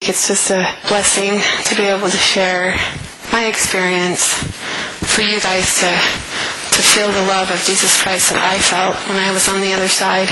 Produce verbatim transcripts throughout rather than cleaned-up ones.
It's just a blessing to be able to share my experience for you guys to to feel the love of Jesus Christ that I felt when I was on the other side.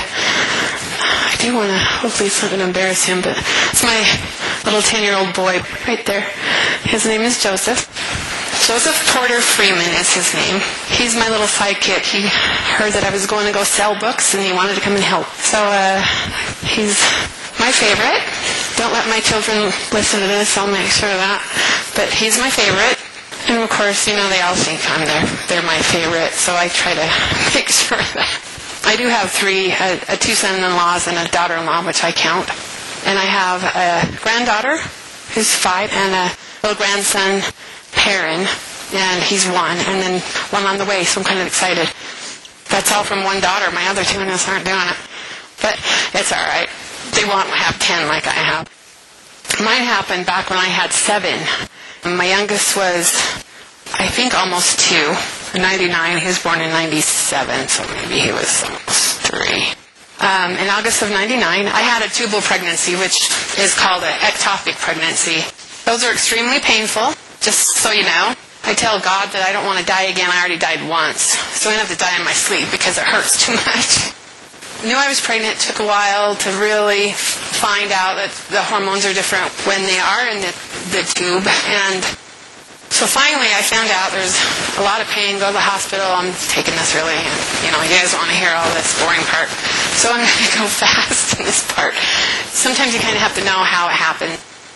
I do want to, hopefully it's not going to embarrass him, but it's my little ten-year-old boy right there. His name is Joseph. Joseph Porter Freeman is his name. He's my little sidekick. He heard that I was going to go sell books and he wanted to come and help. So uh, he's my favorite. Don't let my children listen to this, I'll make sure of that. But he's my favorite. And of course, you know, they all think I'm their, they're my favorite, so I try to make sure of that. I do have three, uh, uh, two son-in-laws and a daughter-in-law, which I count. And I have a granddaughter who's five and a little grandson, Perrin, and he's one, and then one on the way, so I'm kind of excited. That's all from one daughter. My other two of us aren't doing it. But it's all right. They won't have ten like I have. Mine happened back when I had seven. My youngest was, I think, almost two. In ninety-nine, he was born in ninety-seven, so maybe he was almost three. Um, in August of ninety-nine, I had a tubal pregnancy, which is called an ectopic pregnancy. Those are extremely painful, just so you know. I tell God that I don't want to die again. I already died once, so I don't have to die in my sleep because it hurts too much. I knew I was pregnant. It took a while to really find out that the hormones are different when they are in the, the tube. And so finally I found out there's a lot of pain. Go to the hospital. I'm taking this really, you know, you guys want to hear all this boring part. So I'm going to go fast in this part. Sometimes you kind of have to know how it happened.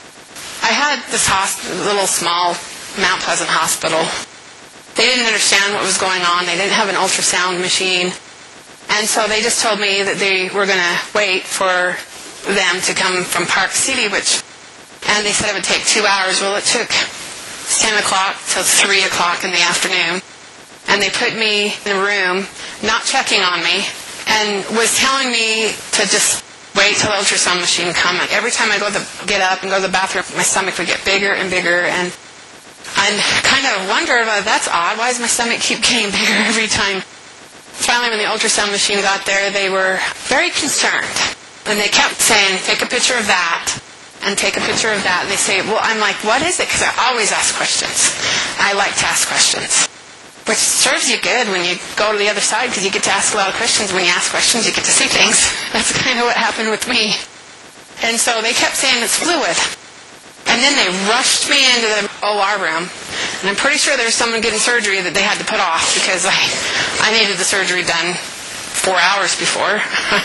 I had this hospital, little small Mount Pleasant hospital. They didn't understand what was going on. They didn't have an ultrasound machine. And so they just told me that they were going to wait for them to come from Park City, which, and they said it would take two hours. Well, it took ten o'clock till three o'clock in the afternoon. And they put me in a room, not checking on me, and was telling me to just wait till the ultrasound machine come. Like every time I go to get up and go to the bathroom, my stomach would get bigger and bigger. And I kind of wondered, well, that's odd. Why does my stomach keep getting bigger every time? Finally, when the ultrasound machine got there, they were very concerned. And they kept saying, take a picture of that, and take a picture of that. And they say, well, I'm like, what is it? Because I always ask questions. I like to ask questions. Which serves you good when you go to the other side, because you get to ask a lot of questions. When you ask questions, you get to see things. That's kind of what happened with me. And so they kept saying it's fluid. And then they rushed me into the O R room. And I'm pretty sure there was someone getting surgery that they had to put off because I, I needed the surgery done four hours before.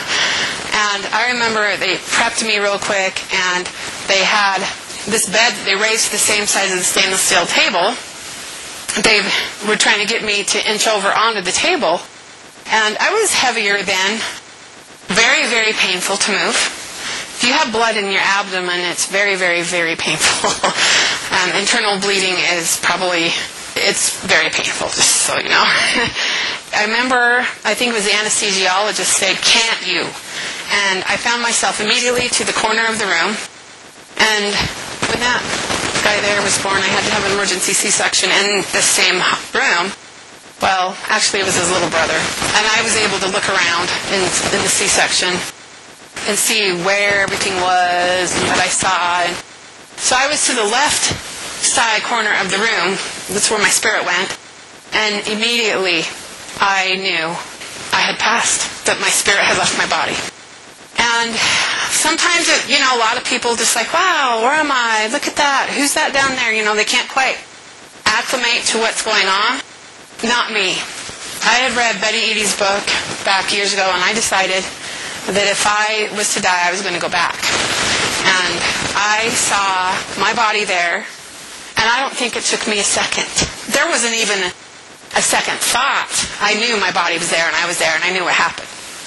And I remember they prepped me real quick, and they had this bed that they raised to the same size as the stainless steel table. They were trying to get me to inch over onto the table. And I was heavier then, very, very painful to move. If you have blood in your abdomen, it's very, very, very painful. um, internal bleeding is probably, it's very painful, just so you know. I remember, I think it was the anesthesiologist said, can't you? And I found myself immediately to the corner of the room. And when that guy there was born, I had to have an emergency C-section in the same room. Well, actually it was his little brother. And I was able to look around in, in the C-section and see where everything was and what I saw. And so I was to the left side corner of the room. That's where my spirit went. And immediately I knew I had passed, that my spirit had left my body. And sometimes, it, you know, a lot of people just like, wow, where am I? Look at that. Who's that down there? You know, they can't quite acclimate to what's going on. Not me. I had read Betty Eadie's book back years ago, and I decided that if I was to die, I was going to go back. And I saw my body there, and I don't think it took me a second. There wasn't even a, a second thought. I knew my body was there, and I was there, and I knew what happened.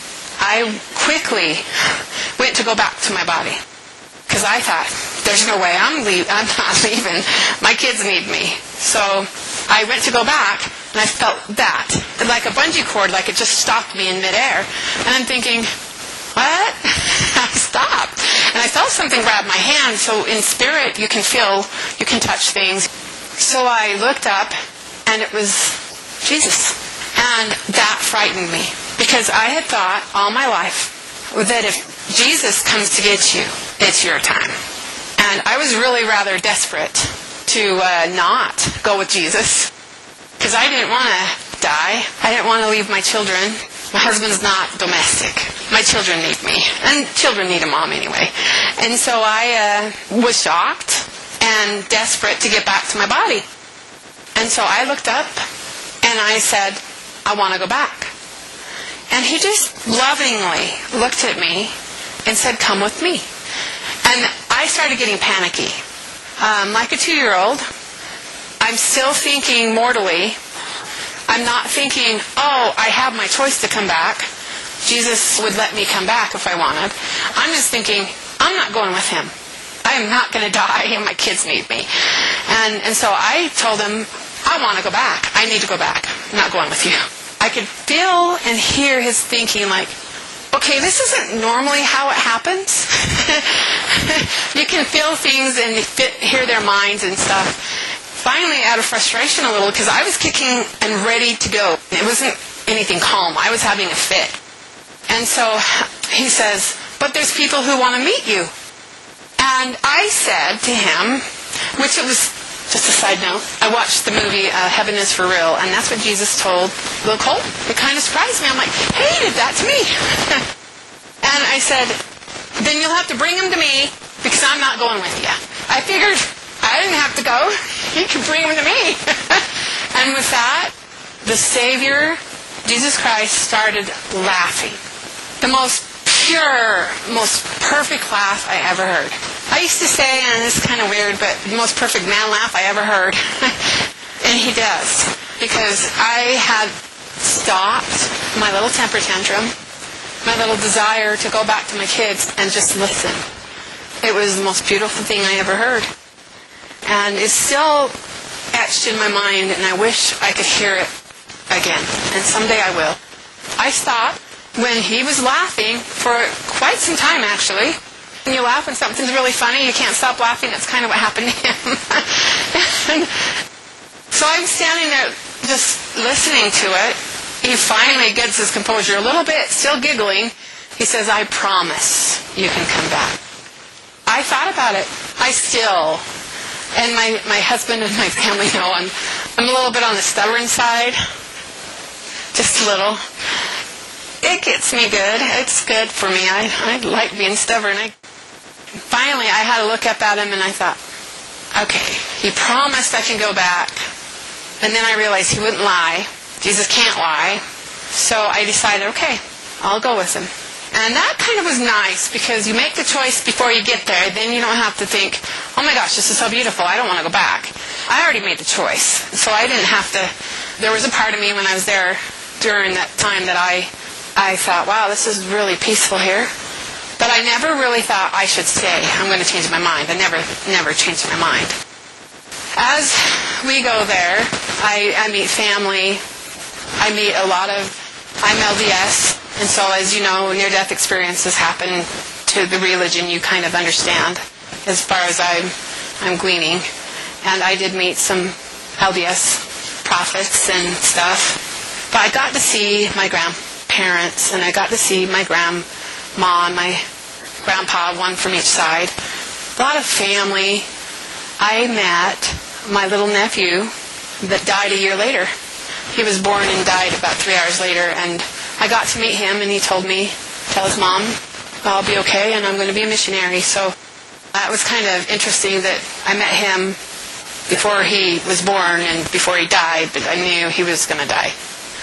I quickly went to go back to my body, because I thought, there's no way I'm, leave- I'm not leaving. My kids need me. So I went to go back, and I felt that. Like a bungee cord, like it just stopped me in midair. And I'm thinking, what? I stopped. And I felt something grab my hand. So in spirit, you can feel, you can touch things. So I looked up, and it was Jesus. And that frightened me. Because I had thought all my life that if Jesus comes to get you, it's your time. And I was really rather desperate to uh, not go with Jesus, because I didn't want to die. I didn't want to leave my children. My husband's not domestic. My children need me. And children need a mom anyway. And so I uh, was shocked and desperate to get back to my body. And so I looked up and I said, I want to go back. And he just lovingly looked at me and said, come with me. And I started getting panicky. Um, like a two-year-old, I'm still thinking mortally. I'm not thinking, oh, I have my choice to come back. Jesus would let me come back if I wanted. I'm just thinking, I'm not going with him. I am not going to die, and my kids need me. And, and so I told him, I want to go back. I need to go back. I'm not going with you. I could feel and hear his thinking like, okay, this isn't normally how it happens. You can feel things and fit, hear their minds and stuff. Finally, out of frustration a little, because I was kicking and ready to go. It wasn't anything calm. I was having a fit. And so he says, but there's people who want to meet you. And I said to him, which it was just a side note, I watched the movie uh, Heaven is for Real, and that's what Jesus told Little Colt. It kind of surprised me. I'm like, hey, he did that to me. And I said, then you'll have to bring him to me, because I'm not going with you. I figured I didn't have to go. You can bring him to me. And with that, the Savior, Jesus Christ, started laughing. The most pure, most perfect laugh I ever heard. I used to say, and this is kind of weird, but the most perfect man laugh I ever heard. And he does. Because I had stopped my little temper tantrum, my little desire to go back to my kids and just listen. It was the most beautiful thing I ever heard. And it's still etched in my mind, and I wish I could hear it again. And someday I will. I stopped when he was laughing for quite some time, actually. When you laugh when something's really funny, you can't stop laughing. That's kind of what happened to him. And so I'm standing there just listening to it. He finally gets his composure a little bit, still giggling. He says, I promise you can come back. I thought about it. I still, and my, my husband and my family know I'm, I'm a little bit on the stubborn side. Just a little. It gets me good. It's good for me. I, I like being stubborn. I, finally, I had to look up at him and I thought, okay, he promised I can go back. And then I realized he wouldn't lie. Jesus can't lie. So I decided, okay, I'll go with him. And that kind of was nice, because you make the choice before you get there. Then you don't have to think, oh my gosh, this is so beautiful, I don't want to go back. I already made the choice. So I didn't have to. There was a part of me when I was there during that time that I, I thought, wow, this is really peaceful here. But I never really thought I should stay. I'm going to change my mind. I never, never changed my mind. As we go there, I, I meet family. I meet a lot of, I'm L D S, and so as you know, near-death experiences happen to the religion you kind of understand, as far as I'm, I'm gleaning. And I did meet some L D S prophets and stuff. But I got to see my grandparents, and I got to see my grandma and my grandpa, one from each side. A lot of family. I met my little nephew that died a year later. He was born and died about three hours later, and I got to meet him, and he told me, tell his mom, I'll be okay, and I'm going to be a missionary. So that was kind of interesting that I met him before he was born and before he died, but I knew he was going to die.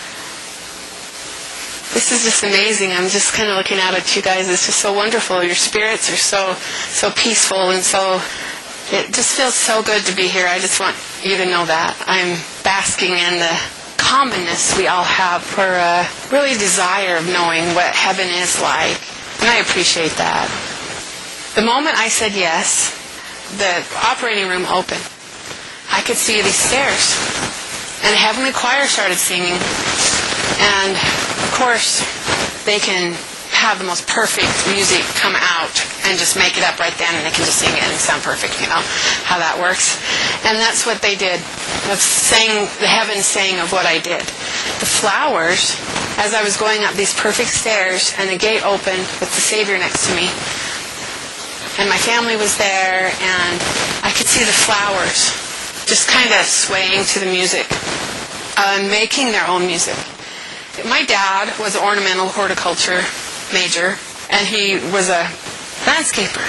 This is just amazing. I'm just kind of looking out at you guys. It's just so wonderful. Your spirits are so, so peaceful, and so it just feels so good to be here. I just want you to know that. I'm basking in the commonness we all have for a really desire of knowing what heaven is like. And I appreciate that. The moment I said yes, the operating room opened. I could see these stairs. And the Heavenly Choir started singing. And, of course, they can have the most perfect music come out and just make it up right then, and they can just sing it and sound perfect, you know, how that works. And that's what they did. Of sang, the heavens sang of what I did. The flowers, as I was going up these perfect stairs, and the gate opened with the Savior next to me, and my family was there, and I could see the flowers just kind of swaying to the music, uh, making their own music. My dad was an ornamental horticulture major, and he was a landscaper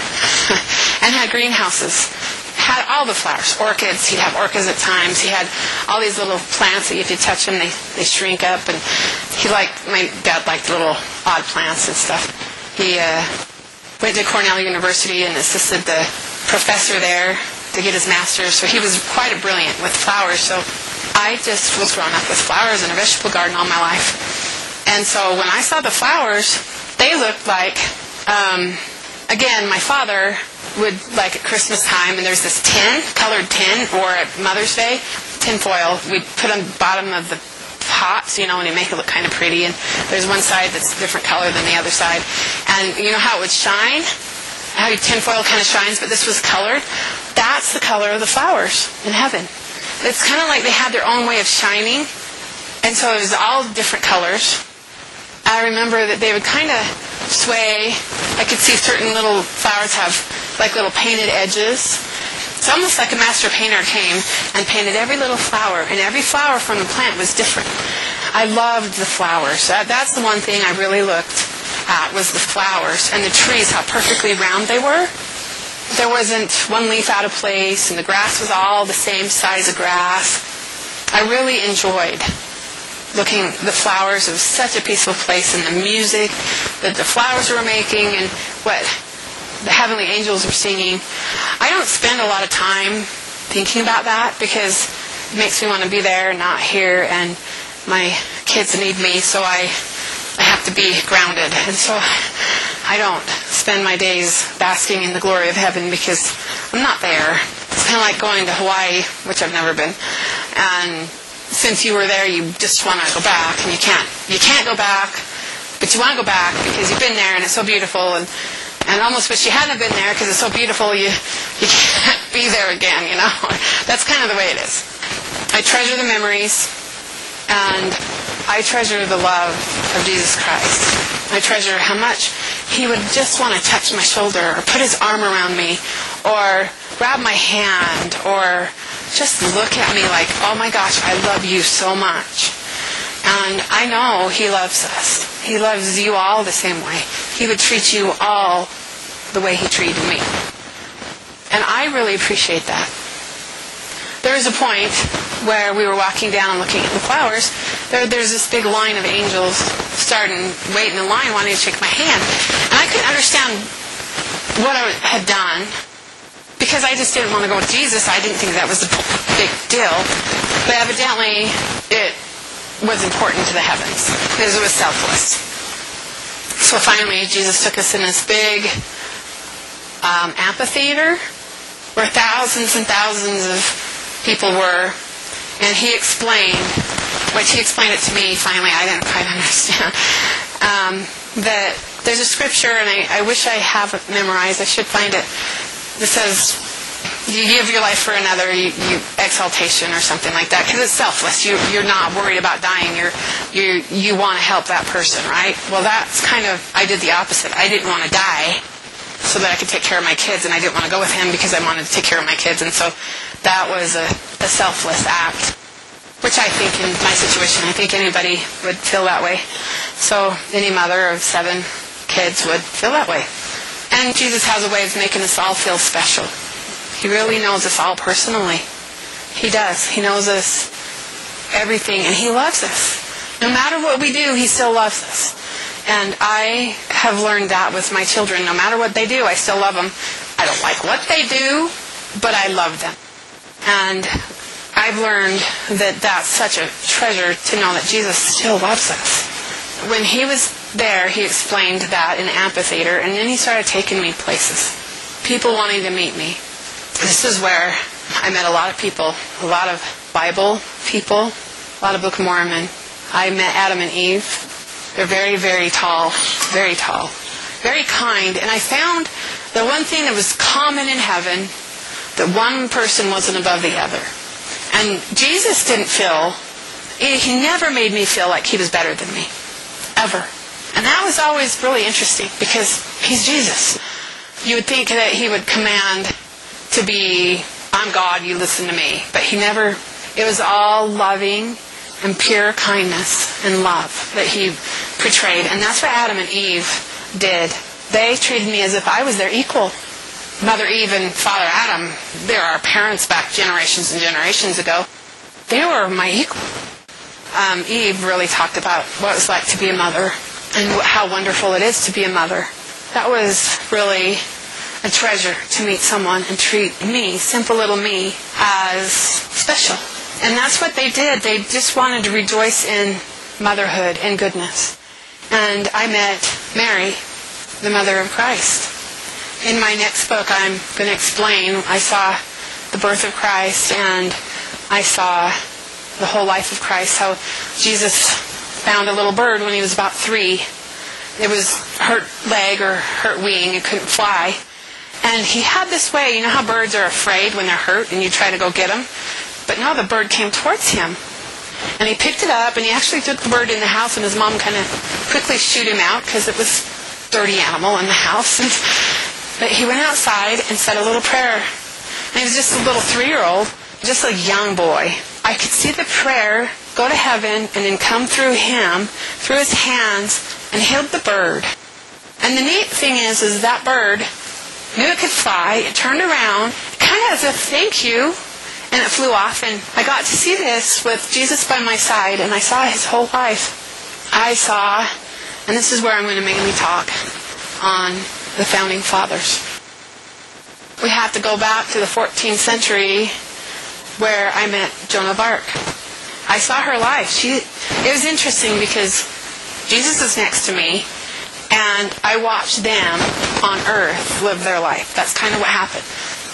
and had greenhouses. Had all the flowers, orchids. He'd have orchids at times. He had all these little plants that if you touch them, they, they shrink up. And he liked, my dad liked little odd plants and stuff. He uh, went to Cornell University and assisted the professor there to get his master's. So he was quite a brilliant with flowers. So I just was growing up with flowers in a vegetable garden all my life. And so when I saw the flowers, they looked like, um, again, my father would, like at Christmas time, and there's this tin, colored tin, or at Mother's Day, tin foil, we'd put on the bottom of the pots, you know, and you make it look kind of pretty, and there's one side that's a different color than the other side. And you know how it would shine? How tin foil kind of shines, but this was colored? That's the color of the flowers in heaven. It's kind of like they had their own way of shining, and so it was all different colors. I remember that they would kind of sway. I could see certain little flowers have like little painted edges. It's almost like a master painter came and painted every little flower, and every flower from the plant was different. I loved the flowers. That, that's the one thing I really looked at, was the flowers, and the trees, how perfectly round they were. There wasn't one leaf out of place, and the grass was all the same size of grass. I really enjoyed looking at the flowers. It was such a peaceful place, and the music that the flowers were making, and what the heavenly angels were singing. I don't spend a lot of time thinking about that because it makes me want to be there and not here, and my kids need me, so I I have to be grounded. And so I don't spend my days basking in the glory of heaven because I'm not there. It's kind of like going to Hawaii, which I've never been. And since you were there, you just want to go back, and you can't. You can't go back, but you want to go back because you've been there and it's so beautiful, and and almost wish you hadn't been there because it's so beautiful you you can't be there again, you know. That's kind of the way it is. I treasure the memories, and I treasure the love of Jesus Christ. I treasure how much He would just want to touch my shoulder, or put His arm around me, or grab my hand, or just look at me like, oh my gosh, I love you so much. And I know He loves us. He loves you all the same way. He would treat you all the way He treated me. And I really appreciate that. There was a point where we were walking down and looking at the flowers. There, there's this big line of angels starting, waiting in line, wanting to shake my hand. And I couldn't understand what I had done, because I just didn't want to go with Jesus. I didn't think that was a big deal. But evidently, it was important to the heavens, because it was selfless. So finally, Jesus took us in this big um, amphitheater where thousands and thousands of people were, and He explained, which He explained it to me finally, I didn't quite understand, um, that there's a scripture, and I, I wish I have it memorized, I should find it, that says, you give your life for another, you, you exaltation or something like that, because it's selfless. You, you're not worried about dying. You're, you you want to help that person, right? Well, that's kind of, I did the opposite. I didn't want to die so that I could take care of my kids, and I didn't want to go with Him because I wanted to take care of my kids, and so that was a, a selfless act, which I think in my situation, I think anybody would feel that way. So any mother of seven kids would feel that way. And Jesus has a way of making us all feel special. He really knows us all personally. He does. He knows us everything, and He loves us. No matter what we do, He still loves us. And I have learned that with my children. No matter what they do, I still love them. I don't like what they do, but I love them. And I've learned that that's such a treasure to know that Jesus still loves us. When He was there, He explained that in the amphitheater, and then He started taking me places. People wanting to meet me. This is where I met a lot of people, a lot of Bible people, a lot of Book of Mormon. I met Adam and Eve. They're very, very tall, very tall, very kind. And I found the one thing that was common in heaven, that one person wasn't above the other. And Jesus didn't feel, He never made me feel like He was better than me, ever. And that was always really interesting, because He's Jesus. you would think that he would command to be, I'm God, you listen to me. But he never, it was all loving and pure kindness and love that he portrayed. And that's what Adam and Eve did. They treated me as if I was their equal. Mother Eve and Father Adam, they're our parents back generations and generations ago. They were my equal. Um, Eve really talked about what it was like to be a mother and how wonderful it is to be a mother. That was really a treasure to meet someone and treat me, simple little me, as special. And that's what they did. They just wanted to rejoice in motherhood and goodness. And I met Mary, the mother of Christ. In my next book, I'm going to explain, I saw the birth of Christ, and I saw the whole life of Christ, how Jesus found a little bird when he was about three. It was hurt leg or hurt wing, it couldn't fly. And he had this way, you know how birds are afraid when they're hurt and you try to go get them? But no, the bird came towards him. And he picked it up and he actually took the bird in the house, and his mom kind of quickly shooed him out because it was a dirty animal in the house. And, but he went outside and said a little prayer. And he was just a little three-year-old, just a young boy. I could see the prayer go to heaven and then come through him, through his hands, and healed the bird. And the neat thing is, is that bird knew it could fly. It turned around, kind of as a thank you, and it flew off. And I got to see this with Jesus by my side, and I saw his whole life. I saw, and this is where I'm going to mainly talk, on the founding fathers. We have to go back to the fourteenth century, where I met Joan of Arc. I saw her life. She, it was interesting because Jesus is next to me, and I watched them on earth live their life. That's kind of what happened.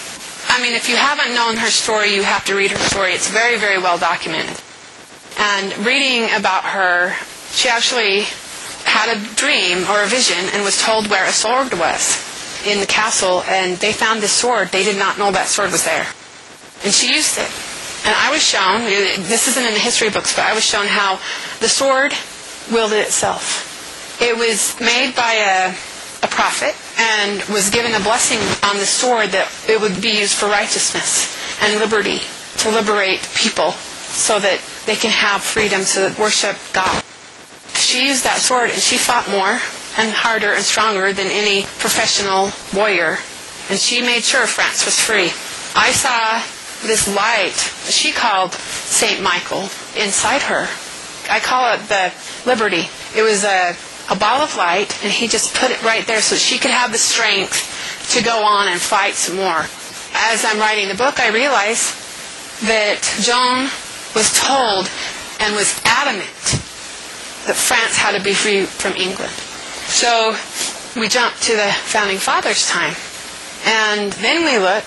I mean, if you haven't known her story, you have to read her story. It's very, very well documented. And reading about her, she actually had a dream or a vision and was told where a sword was in the castle, and they found this sword. They did not know that sword was there. And she used it. And I was shown, this isn't in the history books, but I was shown how the sword wielded itself. It was made by a, a prophet and was given a blessing on the sword that it would be used for righteousness and liberty, to liberate people so that they can have freedom to worship God. She used that sword and she fought more and harder and stronger than any professional warrior. And she made sure France was free. I saw this light, she called Saint Michael, inside her. I call it the Liberty. It was a, a ball of light, and he just put it right there so she could have the strength to go on and fight some more. As I'm writing the book, I realize that Joan was told and was adamant that France had to be free from England. So we jump to the Founding Fathers' time. And then we look,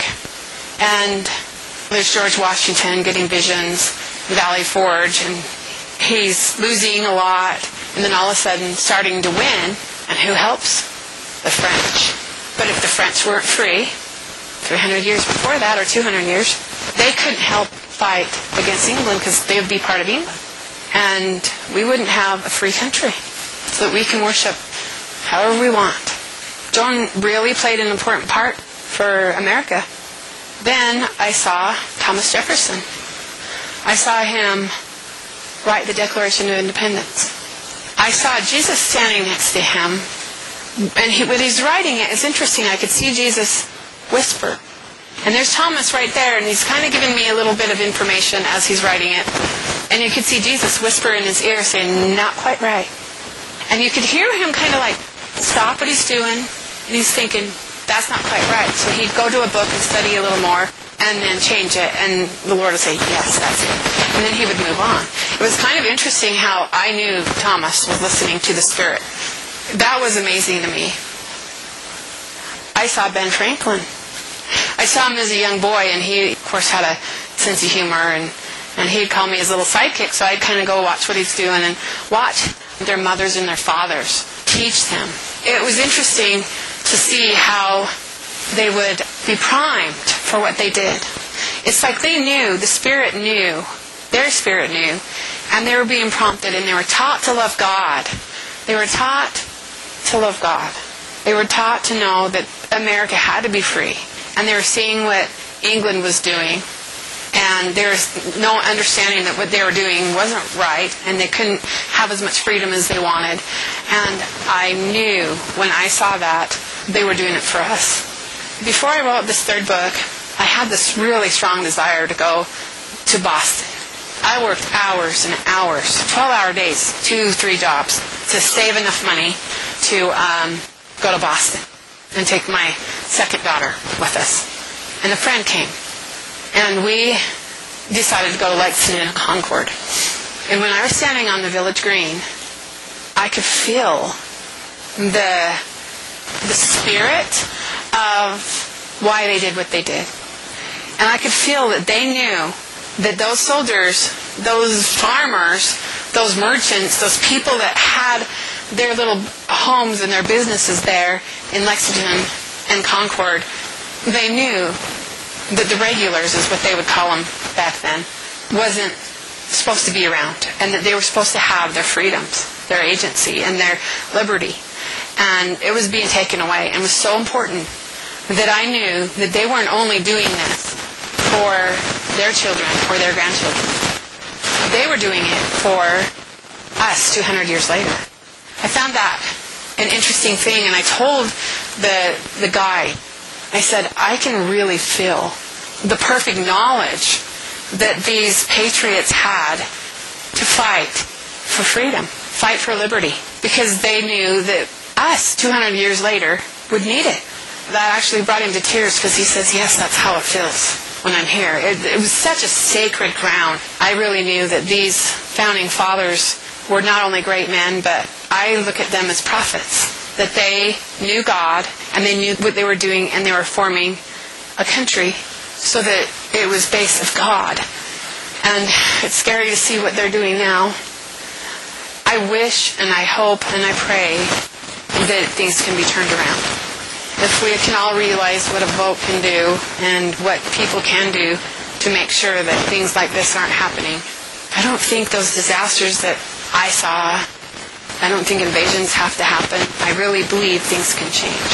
and there's George Washington getting visions, Valley Forge, and he's losing a lot, and then all of a sudden starting to win. And who helps? The French. But if the French weren't free, three hundred years before that, or two hundred years, they couldn't help fight against England because they would be part of England. And we wouldn't have a free country so that we can worship however we want. Joan really played an important part for America. Then I saw Thomas Jefferson. I saw him write the Declaration of Independence. I saw Jesus standing next to him, and he, when he's writing it, it's interesting. I could see Jesus whisper. And there's Thomas right there, and he's kind of giving me a little bit of information as he's writing it. And you could see Jesus whisper in his ear saying, not quite right. And you could hear him kind of like stop what he's doing, and he's thinking, that's not quite right. So he'd go to a book and study a little more and then change it, and the Lord would say, yes, that's it. And then he would move on. It was kind of interesting how I knew Thomas was listening to the Spirit. That was amazing to me. I saw Ben Franklin. I saw him as a young boy, and he, of course, had a sense of humor, and, and he'd call me his little sidekick, so I'd kind of go watch what he's doing and watch their mothers and their fathers teach them. It was interesting to see how they would be primed for what they did. It's like they knew, the Spirit knew, their Spirit knew, and they were being prompted, and they were taught to love God. They were taught to love God. They were taught to know that America had to be free. And they were seeing what England was doing. And there was no understanding that what they were doing wasn't right. And they couldn't have as much freedom as they wanted. And I knew when I saw that, they were doing it for us. Before I wrote this third book, I had this really strong desire to go to Boston. I worked hours and hours, twelve-hour days, two, three jobs, to save enough money to um, go to Boston and take my second daughter with us. And a friend came, and we decided to go to Lexington and Concord. And when I was standing on the Village Green, I could feel the the spirit of why they did what they did. And I could feel that they knew that those soldiers, those farmers, those merchants, those people that had their little homes and their businesses there in Lexington and Concord, they knew that the regulars, is what they would call them back then, wasn't supposed to be around, and that they were supposed to have their freedoms, their agency, and their liberty. And it was being taken away. And it was so important that I knew that they weren't only doing this for their children or their grandchildren. They were doing it for us two hundred years later. I found that an interesting thing, and I told the the guy, I said, I can really feel the perfect knowledge that these patriots had to fight for freedom, fight for liberty, because they knew that us, two hundred years later, would need it. That actually brought him to tears, because he says, yes, that's how it feels when I'm here. It, it was such a sacred ground. I really knew that these founding fathers were not only great men, but I look at them as prophets, that they knew God, and they knew what they were doing, and they were forming a country so that it was based of God. And it's scary to see what they're doing now. I wish and I hope and I pray that things can be turned around. If we can all realize what a vote can do and what people can do to make sure that things like this aren't happening. I don't think those disasters that I saw, I don't think invasions have to happen. I really believe things can change.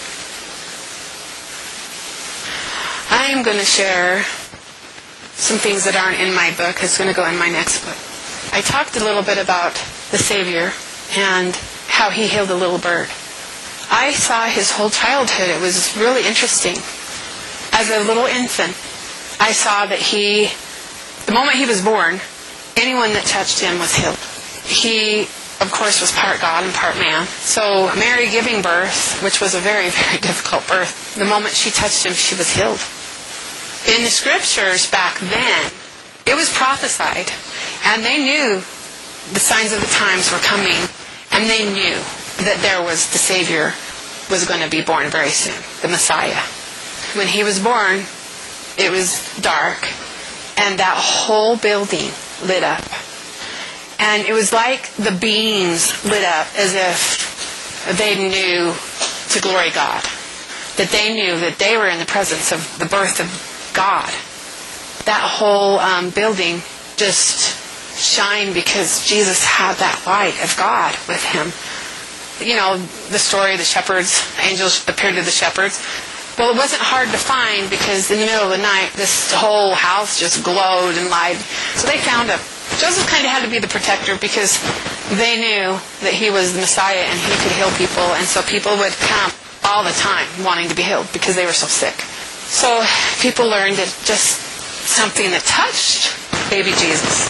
I am going to share some things that aren't in my book. It's going to go in my next book. I talked a little bit about the Savior and how he healed a little bird. I saw his whole childhood. It was really interesting. As a little infant, I saw that he, the moment he was born, anyone that touched him was healed. He, of course, was part God and part man. So Mary giving birth, which was a very, very difficult birth, the moment she touched him, she was healed. In the scriptures back then, it was prophesied, and they knew the signs of the times were coming, and they knew that there was the Savior was going to be born very soon, the Messiah. When he was born, it was dark, and that whole building lit up. And it was like the beams lit up as if they knew to glory God. That they knew that they were in the presence of the birth of God. That whole um, building just shined because Jesus had that light of God with him. You know, the story of the shepherds, angels appeared to the shepherds. Well, it wasn't hard to find because in the middle of the night, this whole house just glowed and lied. So they found him. Joseph kind of had to be the protector because they knew that he was the Messiah and he could heal people. And so people would come all the time wanting to be healed because they were so sick. So people learned that just something that touched baby Jesus,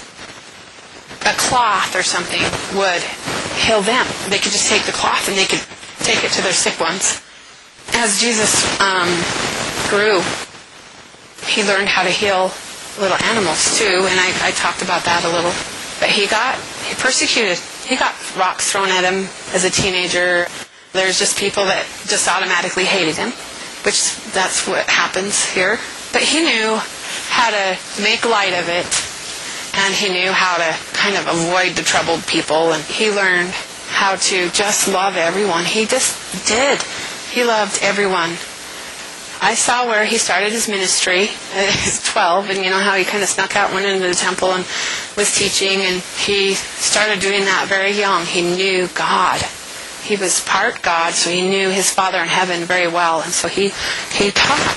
a cloth or something, would heal them. They could just take the cloth and they could take it to their sick ones. As Jesus um, grew, he learned how to heal little animals too, and I, I talked about that a little. But he got he persecuted. He got rocks thrown at him as a teenager. There's just people that just automatically hated him, which that's what happens here. But he knew how to make light of it, and he knew how to kind of avoid the troubled people, and he learned how to just love everyone. He just did. He loved everyone. I saw where he started his ministry at his twelve, and you know how he kind of snuck out, went into the temple and was teaching, and he started doing that very young. He knew God. He was part God, so he knew his Father in heaven very well. And so he, he taught.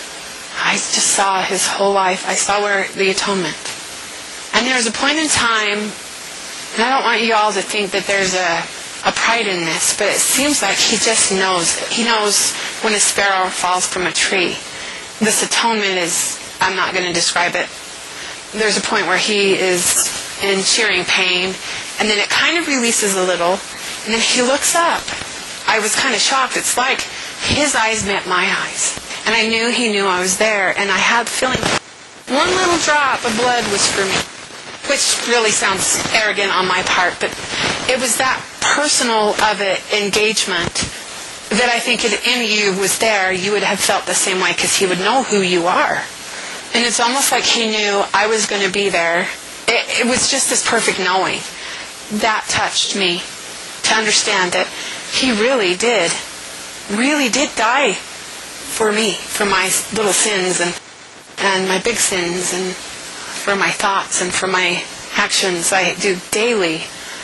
I just saw his whole life. I saw where the atonement. And there was a point in time, and I don't want you all to think that there's a, a pride in this, but it seems like he just knows. He knows when a sparrow falls from a tree. This atonement is, I'm not going to describe it. There's a point where he is in shearing pain, and then it kind of releases a little, and then he looks up. I was kind of shocked. It's like his eyes met my eyes. And I knew he knew I was there, and I had the feeling one little drop of blood was for me, which really sounds arrogant on my part, but it was that personal of it engagement that I think if any of you was there, you would have felt the same way, because he would know who you are. And it's almost like he knew I was going to be there. It, it was just this perfect knowing. That touched me to understand that he really did, really did die for me, for my little sins and and my big sins, and for my thoughts and for my actions I do daily.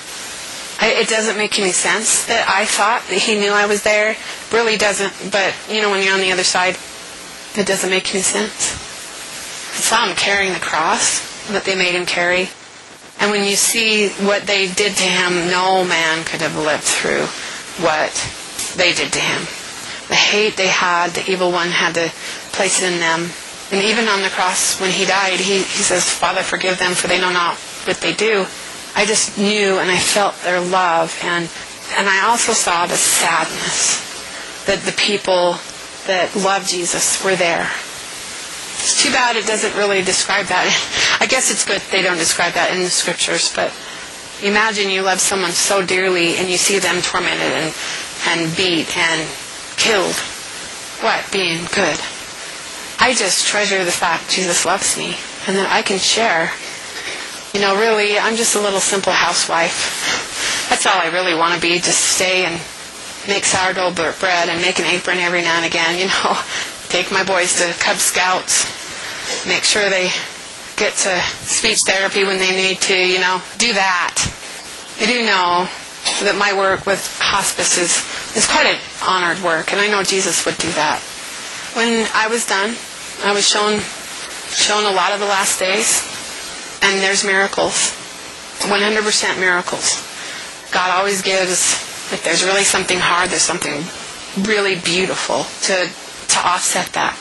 I, it doesn't make any sense that I thought that he knew I was there. Really doesn't. But, you know, when you're on the other side, it doesn't make any sense. I saw him carrying the cross that they made him carry. And when you see what they did to him, no man could have lived through what they did to him. The hate they had, the evil one had to place it in them. And even on the cross, when he died, he, he says, Father, forgive them, for they know not what they do. I just knew and I felt their love. And, and I also saw the sadness that the people that loved Jesus were there. It's too bad it doesn't really describe that. I guess it's good they don't describe that in the scriptures, but imagine you love someone so dearly and you see them tormented and, and beat and killed. What? Being good. I just treasure the fact Jesus loves me and that I can share. You know, really, I'm just a little simple housewife. That's all I really want to be, just stay and make sourdough bread and make an apron every now and again, you know. Take my boys to Cub Scouts, make sure they get to speech therapy when they need to, you know, do that. I do know that my work with hospice is, is quite an honored work, and I know Jesus would do that. When I was done, I was shown, shown a lot of the last days, and there's miracles, one hundred percent miracles. God always gives, if there's really something hard, there's something really beautiful to to offset that.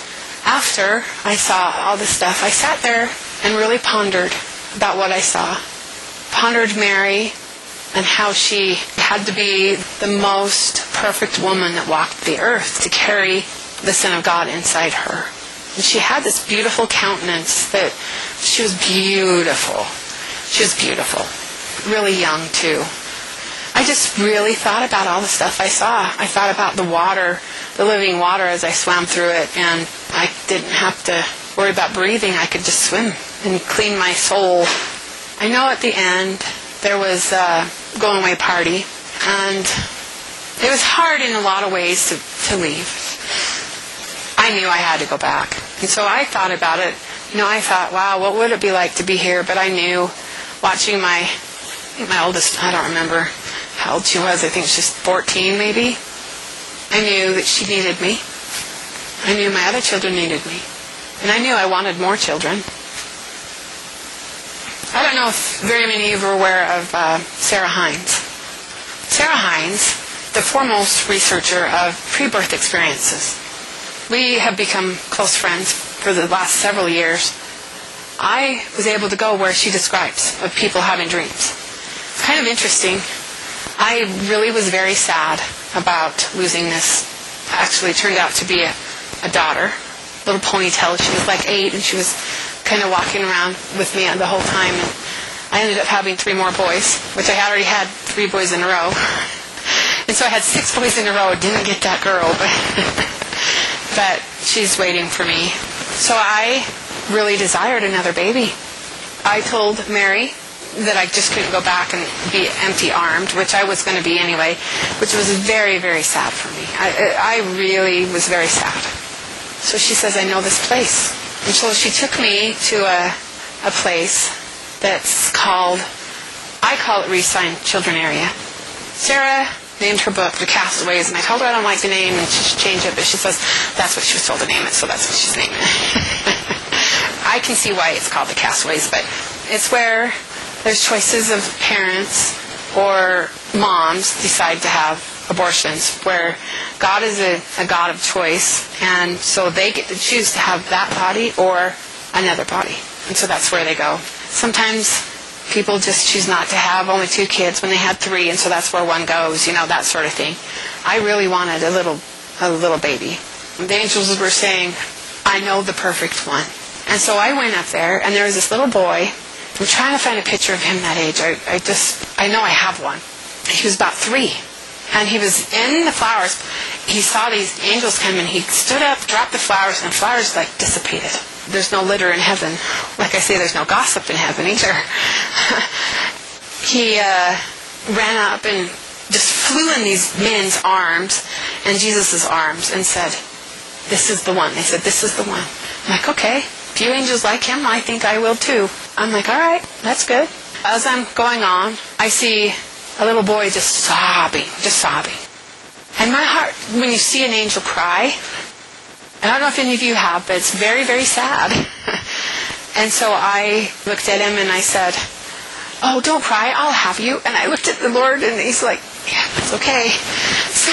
After I saw all this stuff, I sat there and really pondered about what I saw. Pondered Mary and how she had to be the most perfect woman that walked the earth to carry the Son of God inside her. And she had this beautiful countenance that she was beautiful. She was beautiful. Really young too. I just really thought about all the stuff I saw. I thought about the water, the living water as I swam through it, and I didn't have to worry about breathing. I could just swim and clean my soul. I know at the end there was a going away party, and it was hard in a lot of ways to, to leave. I knew I had to go back. And so I thought about it. You know, I thought, wow, what would it be like to be here? But I knew, watching my, I think my oldest, I don't remember how old she was. I think she's fourteen maybe. I knew that she needed me. I knew my other children needed me. And I knew I wanted more children. I don't know if very many of you are aware of uh, Sarah Hines. Sarah Hines, the foremost researcher of pre-birth experiences. We have become close friends for the last several years. I was able to go where she describes of people having dreams. It's kind of interesting. I really was very sad about losing this. Actually, it turned out to be a, a daughter, little ponytail. She was like eight, and she was kind of walking around with me the whole time. And I ended up having three more boys, which I already had three boys in a row. And so I had six boys in a row. Didn't get that girl, but, but she's waiting for me. So I really desired another baby. I told Mary that I just couldn't go back and be empty-armed, which I was going to be anyway, which was very, very sad for me. I, I really was very sad. So she says, I know this place. And so she took me to a, a place that's called, I call it Resign Children Area. Sarah named her book The Castaways, and I told her I don't like the name, and she should change it, but she says that's what she was told to name it, so that's what she's naming it. I can see why it's called The Castaways, but it's where there's choices of parents or moms decide to have abortions, where God is a, a God of choice, and so they get to choose to have that body or another body, and so that's where they go. Sometimes people just choose not to have only two kids when they had three, and so that's where one goes, you know, that sort of thing. I really wanted a little a little baby. The angels were saying, I know the perfect one. And so I went up there, and there was this little boy. I'm trying to find a picture of him that age. I, I just, I know I have one. He was about three. And he was in the flowers. He saw these angels come, and he stood up, dropped the flowers, and the flowers, like, dissipated. There's no litter in heaven. Like I say, there's no gossip in heaven either. He uh, ran up and just flew in these men's arms and Jesus' arms and said, this is the one. They said, this is the one. I'm like, okay, if you angels like him, I think I will too. I'm like, all right, that's good. As I'm going on, I see a little boy just sobbing, just sobbing. And my heart, when you see an angel cry, I don't know if any of you have, but it's very, very sad. And so I looked at him and I said, oh, don't cry, I'll have you. And I looked at the Lord and he's like, yeah, it's okay. So,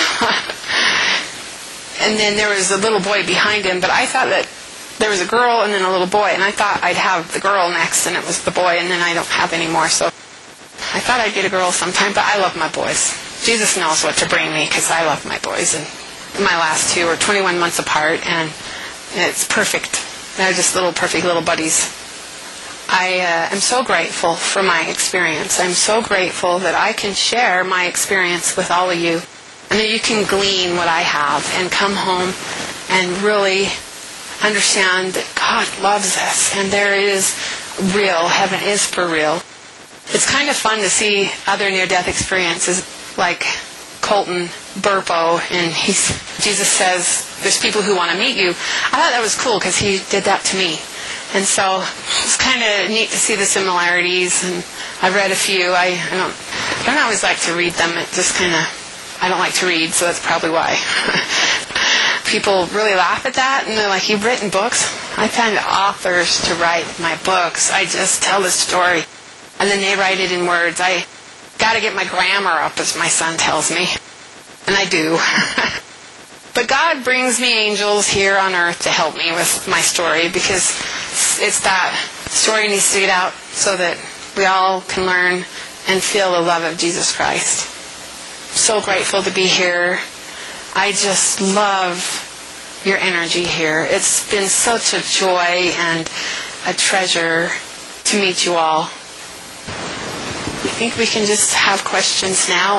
and then there was a little boy behind him, but I thought that there was a girl and then a little boy, and I thought I'd have the girl next, and it was the boy, and then I don't have any more. So I thought I'd get a girl sometime, but I love my boys. Jesus knows what to bring me because I love my boys. And my last two are twenty-one months apart, and it's perfect. They're just little perfect little buddies. I uh, am so grateful for my experience. I'm so grateful that I can share my experience with all of you, and that you can glean what I have and come home and really understand that God loves us, and there is real, heaven is for real. It's kind of fun to see other near-death experiences like Colton Burpo, and he's, Jesus says, there's people who want to meet you. I thought that was cool because he did that to me. And so it's kind of neat to see the similarities, and I've read a few. I, I don't I don't always like to read them. It just kind of, I don't like to read, so that's probably why. People really laugh at that, and they're like, you've written books? I find authors to write my books. I just tell the story, and then they write it in words. I got to get my grammar up, as my son tells me, and I do. But God brings me angels here on earth to help me with my story, because it's that story needs to get out so that we all can learn and feel the love of Jesus Christ. So grateful to be here. I just love your energy here. It's been such a joy and a treasure to meet you all. I think we can just have questions now.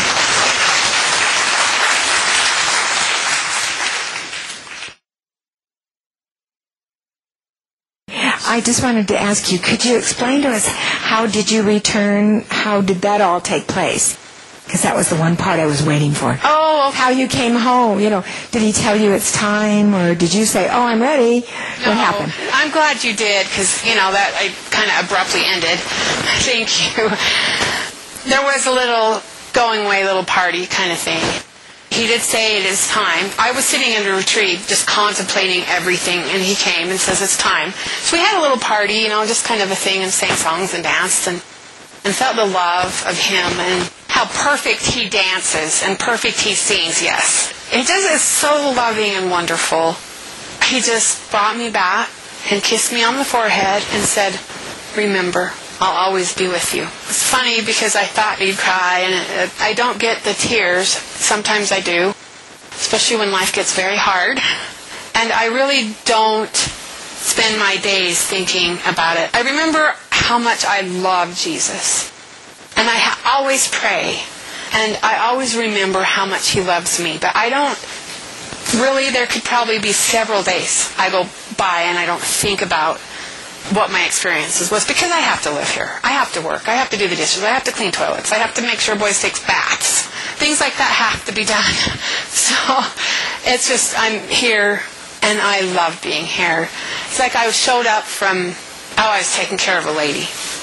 I just wanted to ask you, could you explain to us, how did you return? How did that all take place? Because that was the one part I was waiting for. Oh, okay. How you came home, you know, did he tell you it's time, or did you say, oh, I'm ready? No, what happened? I'm glad you did, because, you know, that I kind of abruptly ended. Thank you. There was a little going away, little party kind of thing. He did say it is time. I was sitting under a tree just contemplating everything, and he came and says it's time. So we had a little party, you know, just kind of a thing, and sang songs and danced, and, and felt the love of him and how perfect he dances and perfect he sings, yes. He just is so loving and wonderful. He just brought me back and kissed me on the forehead and said, remember, I'll always be with you. It's funny because I thought he'd cry, and I don't get the tears. Sometimes I do, especially when life gets very hard. And I really don't spend my days thinking about it. I remember how much I love Jesus. And I ha- always pray. And I always remember how much he loves me. But I don't really, there could probably be several days I go by and I don't think about what my experiences was, because I have to live here. I have to work. I have to do the dishes. I have to clean toilets. I have to make sure boys take baths. Things like that have to be done. So it's just, I'm here, and I love being here. It's like I showed up from, oh, I was taking care of a lady.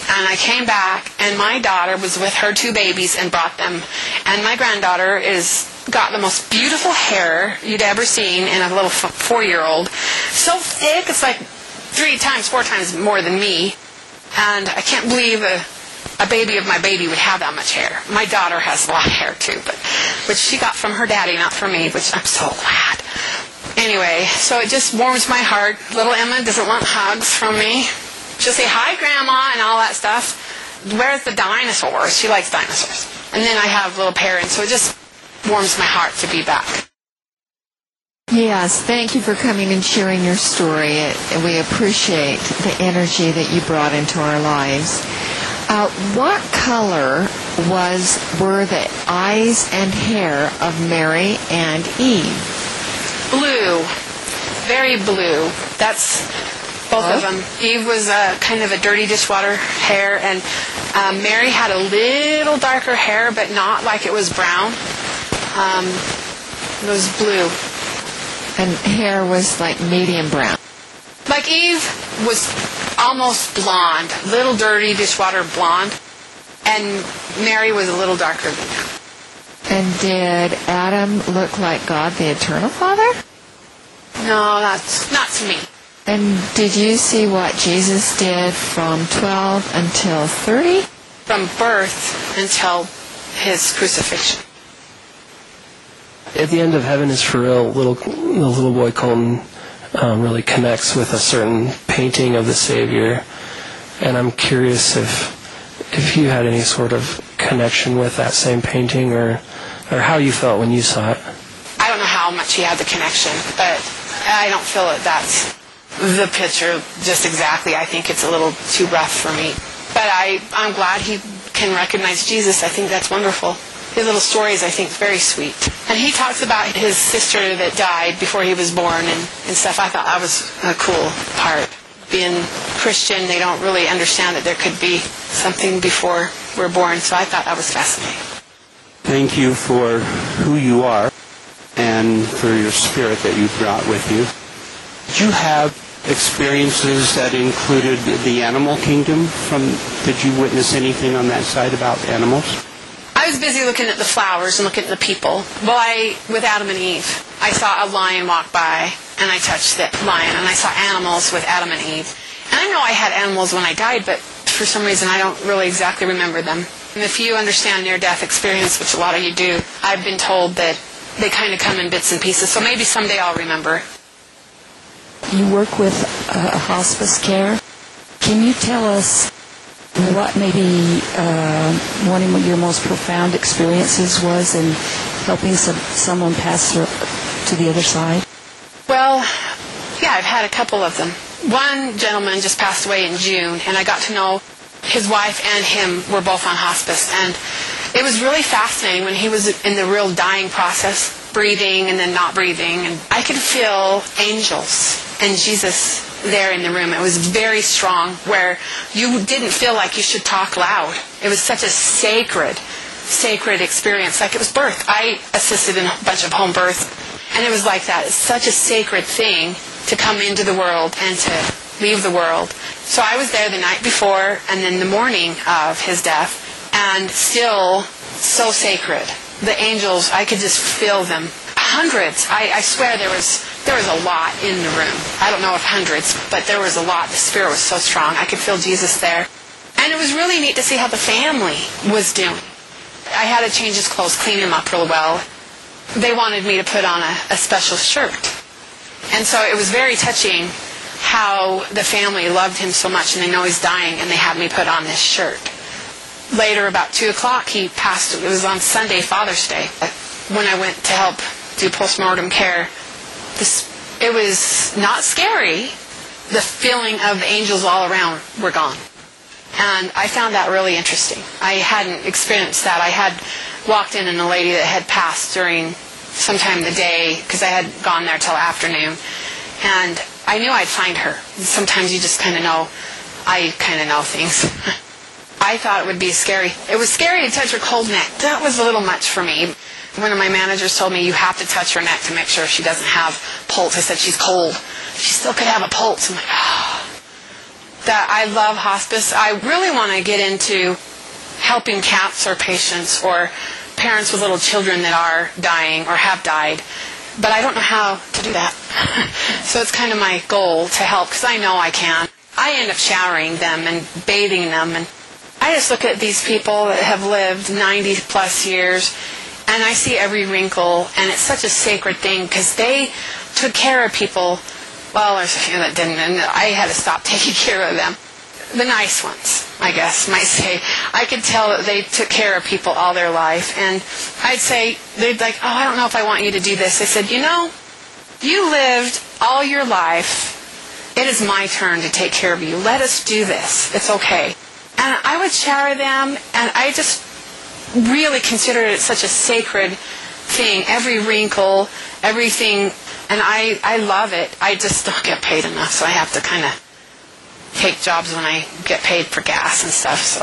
And I came back, and my daughter was with her two babies and brought them. And my granddaughter is got the most beautiful hair you'd ever seen in a little four-year-old. So thick, it's like three times, four times more than me. And I can't believe a, a baby of my baby would have that much hair. My daughter has a lot of hair too, but which she got from her daddy, not from me, which I'm so glad. Anyway, so it just warms my heart. Little Emma doesn't want hugs from me. She'll say, hi, Grandma, and all that stuff. Where's the dinosaurs? She likes dinosaurs. And then I have little parents, so it just warms my heart to be back. Yes, thank you for coming and sharing your story. It, we appreciate the energy that you brought into our lives. Uh, what color was were the eyes and hair of Mary and Eve? Blue. Very blue. That's both oh. of them. Eve was uh, kind of a dirty dishwater hair, and uh, Mary had a little darker hair, but not like it was brown. Um, it was blue. And hair was like medium brown. Like Eve was almost blonde, little dirty dishwater blonde, and Mary was a little darker than that. And did Adam look like God the Eternal Father? No, that's not to me. And did you see what Jesus did from twelve until thirty? From birth until his crucifixion. At the end of Heaven is for Real, little the little boy Colton um, really connects with a certain painting of the Savior, and I'm curious if if you had any sort of connection with that same painting, or or how you felt when you saw it. I don't know how much he had the connection, but I don't feel that that's the picture just exactly. I think it's a little too rough for me, but I I'm glad he can recognize Jesus. I think that's wonderful. His little stories, I think, very sweet. And he talks about his sister that died before he was born and, and stuff. I thought that was a cool part. Being Christian, they don't really understand that there could be something before we're born, so I thought that was fascinating. Thank you for who you are and for your spirit that you brought with you. Did you have experiences that included the animal kingdom? From Did you witness anything on that side about animals? I was busy looking at the flowers and looking at the people. Well, I, with Adam and Eve, I saw a lion walk by, and I touched that lion, and I saw animals with Adam and Eve. And I know I had animals when I died, but for some reason I don't really exactly remember them. And if you understand near-death experience, which a lot of you do, I've been told that they kind of come in bits and pieces, so maybe someday I'll remember. You work with uh, hospice care. Can you tell us what maybe uh, one of your most profound experiences was in helping some, someone pass through to the other side? Well, yeah, I've had a couple of them. One gentleman just passed away in June, and I got to know his wife and him were both on hospice. And it was really fascinating when he was in the real dying process, breathing and then not breathing. And I could feel angels and Jesus there in the room. It was very strong, where you didn't feel like you should talk loud. It was such a sacred, sacred experience, like it was birth. I assisted in a bunch of home births, and it was like that. It's such a sacred thing to come into the world and to leave the world. So I was there the night before and then the morning of his death, and still so sacred. The angels, I could just feel them. Hundreds. I, I swear there was there was a lot in the room. I don't know if hundreds, but there was a lot. The spirit was so strong. I could feel Jesus there. And it was really neat to see how the family was doing. I had to change his clothes, clean him up real well. They wanted me to put on a, a special shirt. And so it was very touching how the family loved him so much, and they know he's dying, and they had me put on this shirt. Later, about two o'clock, he passed. It was on Sunday, Father's Day, when I went to help do postmortem care. This, it was not scary. The feeling of the angels all around were gone. And I found that really interesting. I hadn't experienced that. I had walked in and a lady that had passed during sometime the day, because I had gone there till afternoon. And I knew I'd find her. Sometimes you just kind of know. I kind of know things. I thought it would be scary. It was scary to touch her cold neck. That was a little much for me. One of my managers told me, you have to touch her neck to make sure she doesn't have pulse. I said, she's cold. She still could have a pulse. I'm like, oh. that I love hospice. I really want to get into helping cancer patients or parents with little children that are dying or have died. But I don't know how to do that. So it's kind of my goal to help, because I know I can. I end up showering them and bathing them, and I just look at these people that have lived ninety plus years, and I see every wrinkle, and it's such a sacred thing, because they took care of people. Well, there's a few that didn't, and I had to stop taking care of them. The nice ones, I guess, might say. I could tell that they took care of people all their life, and I'd say, they'd like, oh, I don't know if I want you to do this. I said, you know, you lived all your life. It is my turn to take care of you. Let us do this. It's okay. And I would shower them, and I just really considered it such a sacred thing. Every wrinkle, everything, and I, I love it. I just don't get paid enough, so I have to kind of take jobs when I get paid for gas and stuff. So,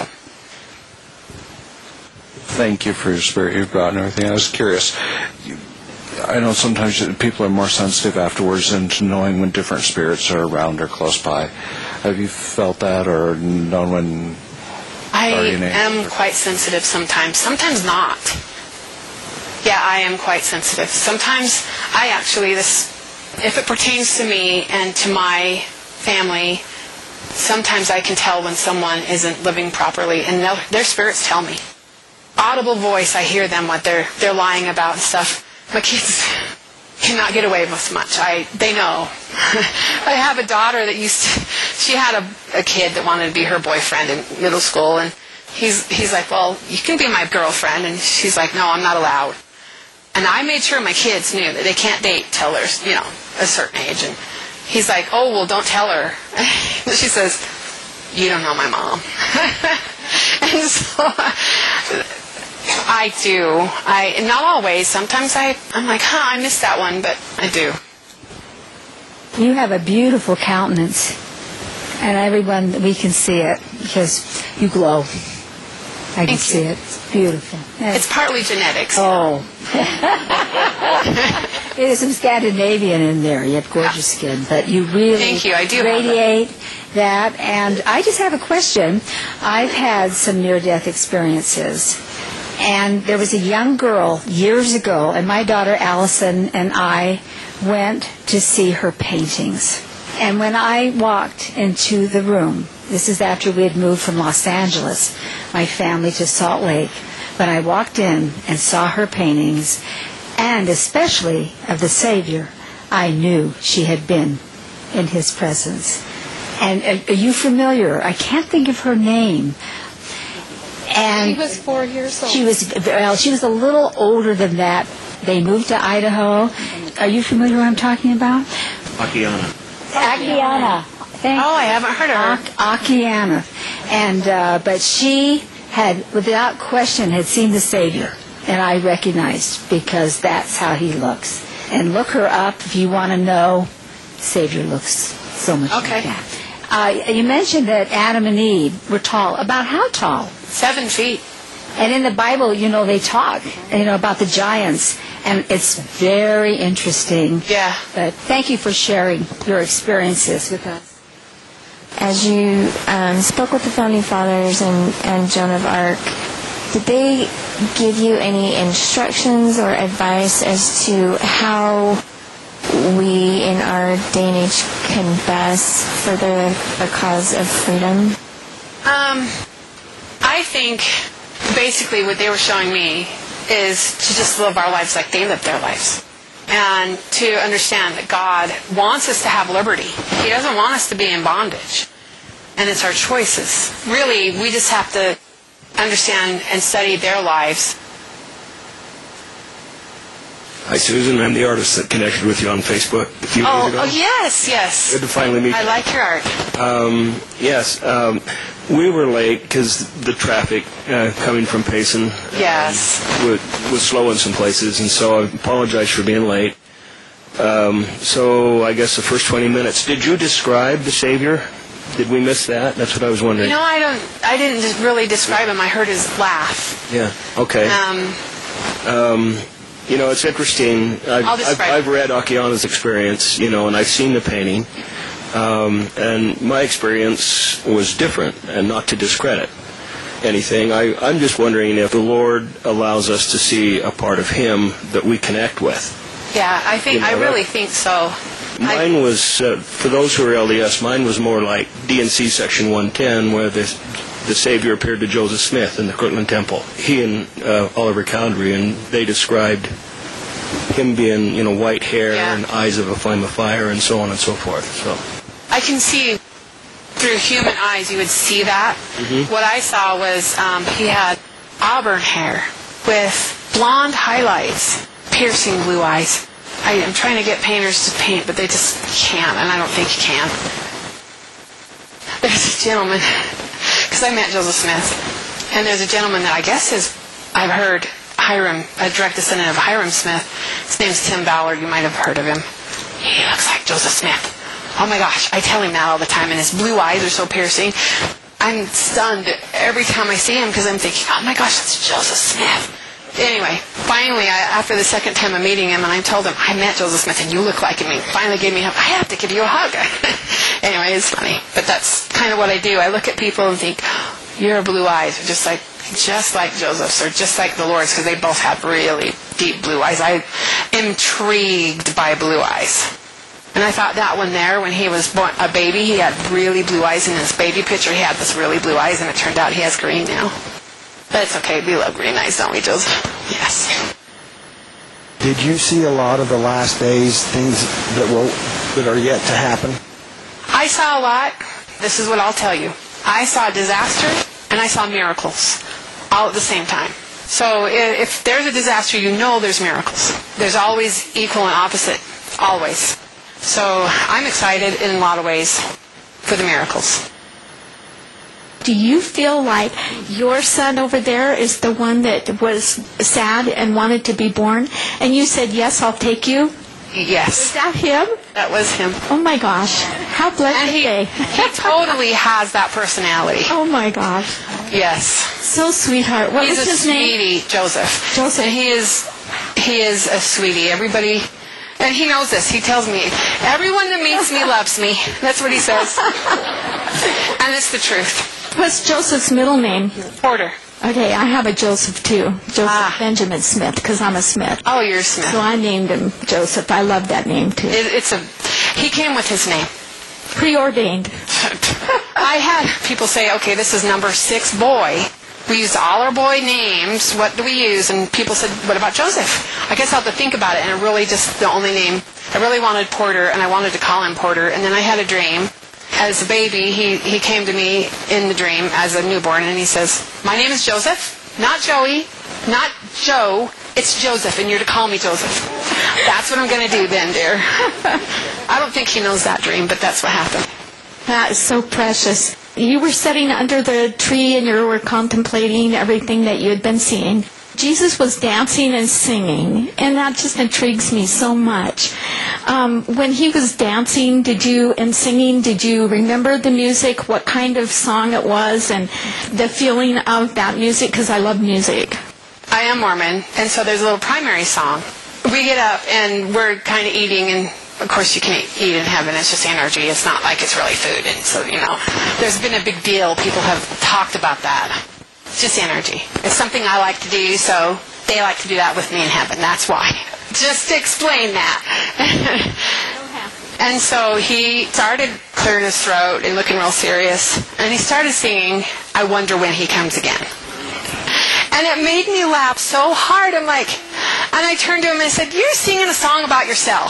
thank you for your spirit you've brought and everything. I was curious. I know sometimes people are more sensitive afterwards into knowing when different spirits are around or close by. Have you felt that, or known when? I am quite sensitive sometimes. Sometimes not. Yeah, I am quite sensitive. Sometimes I actually, this, if it pertains to me and to my family, sometimes I can tell when someone isn't living properly, and their spirits tell me. Audible voice, I hear them, what they're they're lying about and stuff. My kids cannot get away with much. I they know. I have a daughter that used to, she had a, a kid that wanted to be her boyfriend in middle school, and he's he's like, well, you can be my girlfriend, and she's like, no, I'm not allowed. And I made sure my kids knew that they can't date till they're, you know, a certain age. And he's like, oh, well, don't tell her. She says, you don't know my mom. And so I do. I not always. Sometimes I, I'm like, huh, I missed that one, but I do. You have a beautiful countenance, and everyone, we can see it, because you glow. I can see it. It's beautiful. It's partly genetics. Oh. There's some Scandinavian in there. You have gorgeous skin, but you really Thank you. I do radiate that. And I just have a question. I've had some near-death experiences, and there was a young girl years ago, and my daughter Allison and I went to see her paintings. And when I walked into the room, this is after we had moved from Los Angeles, my family, to Salt Lake, but I walked in and saw her paintings, and especially of the Savior, I knew she had been in His presence. And are you familiar? I can't think of her name. And she was four years old. She was, well, she was a little older than that. They moved to Idaho. Are you familiar what I'm talking about? Akiana. Akiana. Thank oh, I haven't heard of her. Ak- Akiana. And, uh, but she had, without question, had seen the Savior. And I recognized, because that's how He looks. And look her up if you want to know. Savior looks so much okay. like that. Uh, you mentioned that Adam and Eve were tall. About how tall? Seven feet. And in the Bible, you know, they talk, you know, about the giants, and it's very interesting. Yeah. But thank you for sharing your experiences with us. As you um, spoke with the Founding Fathers and, and Joan of Arc, did they give you any instructions or advice as to how we in our day and age can best further the cause of freedom? Um, I think basically what they were showing me is to just live our lives like they lived their lives. And to understand that God wants us to have liberty. He doesn't want us to be in bondage. And it's our choices. Really, we just have to understand and study their lives. Hi, Susan. I'm the artist that connected with you on Facebook a few Oh, days ago. oh yes, yes. Good to finally meet you. I like your art. Um, yes. Um, we were late because the traffic uh, coming from Payson Yes. um, was, was slow in some places, and so I apologize for being late. Um, so I guess the first twenty minutes. Did you describe the Savior? Did we miss that? That's what I was wondering. You know, I don't. I didn't just really describe him. I heard his laugh. Yeah. Okay. Um, Um, you know, it's interesting. I've, I'll I've, describe I've read Akiana's experience, you know, and I've seen the painting. Um, and my experience was different, and not to discredit anything. I, I'm just wondering if the Lord allows us to see a part of Him that we connect with. Yeah, I think You know, I really that- think so. Mine I, was, uh, for those who are L D S, mine was more like D and C Section one ten, where the, the Savior appeared to Joseph Smith in the Kirtland Temple. He and uh, Oliver Cowdery, and they described him being, you know, white hair Yeah. and eyes of a flame of fire and so on and so forth. So I can see through human eyes you would see that. Mhm. What I saw was um, he had auburn hair with blonde highlights, piercing blue eyes. I am trying to get painters to paint, but they just can't, and I don't think you can. There's a gentleman, because I met Joseph Smith, and there's a gentleman that I guess is, I've heard, Hiram, a direct descendant of Hiram Smith. His name's Tim Ballard. You might have heard of him. He looks like Joseph Smith. Oh my gosh, I tell him that all the time, and his blue eyes are so piercing. I'm stunned every time I see him because I'm thinking, oh my gosh, that's Joseph Smith. Anyway, finally, I, after the second time of meeting him, and I told him, I met Joseph Smith, and you look like him. He finally gave me a hug. I have to give you a hug. Anyway, it's funny, but that's kind of what I do. I look at people and think, your blue eyes are just like just like Joseph's, or just like the Lord's, because they both have really deep blue eyes. I'm intrigued by blue eyes. And I thought that one there, when he was born, a baby, he had really blue eyes. In his baby picture, he had this really blue eyes, and it turned out he has green now. But it's okay. We love green eyes, don't we, Joseph? Yes. Did you see a lot of the last days, things that will that are yet to happen? I saw a lot. This is what I'll tell you. I saw disaster, and I saw miracles, all at the same time. So if there's a disaster, you know there's miracles. There's always equal and opposite, always. So I'm excited in a lot of ways for the miracles. Do you feel like your son over there is the one that was sad and wanted to be born, and you said, yes, I'll take you? Yes. Is that him? That was him. Oh my gosh. How blessed And he, are they? he totally has that personality. Oh my gosh. Yes. So sweetheart. What He's was a his name? sweetie, Joseph. Joseph. And he is, he is a sweetie. Everybody, and he knows this. He tells me, everyone that meets me loves me. That's what he says. And it's the truth. What's Joseph's middle name? Porter. Okay, I have a Joseph too. Joseph Ah. Benjamin Smith, because I'm a Smith. Oh, you're Smith. So I named him Joseph. I love that name too. It, it's a, he came with his name. Preordained. I had people say, okay, this is number six boy. We used all our boy names. What do we use? And people said, what about Joseph? I guess I'll have to think about it. And it really just the only name. I really wanted Porter, and I wanted to call him Porter. And then I had a dream. As a baby, he, he came to me in the dream as a newborn, and he says, my name is Joseph, not Joey, not Joe. It's Joseph, and you're to call me Joseph. That's what I'm going to do then, dear. I don't think he knows that dream, but that's what happened. That is so precious. You were sitting under the tree and you were contemplating everything that you had been seeing. Jesus was dancing and singing, and that just intrigues me so much. Um, when he was dancing, did you, and singing, did you remember the music, what kind of song it was, and the feeling of that music? Because I love music. I am Mormon, and so there's a little primary song. We get up, and we're kind of eating, and of course you can eat in heaven. It's just energy. It's not like it's really food. And so, you know, there's been a big deal. People have talked about that. It's just energy. It's something I like to do, so they like to do that with me in heaven. That's why. Just to explain that. And so he started clearing his throat and looking real serious. And he started singing, I Wonder When He Comes Again. And it made me laugh so hard. I'm like, and I turned to him and I said, you're singing a song about yourself.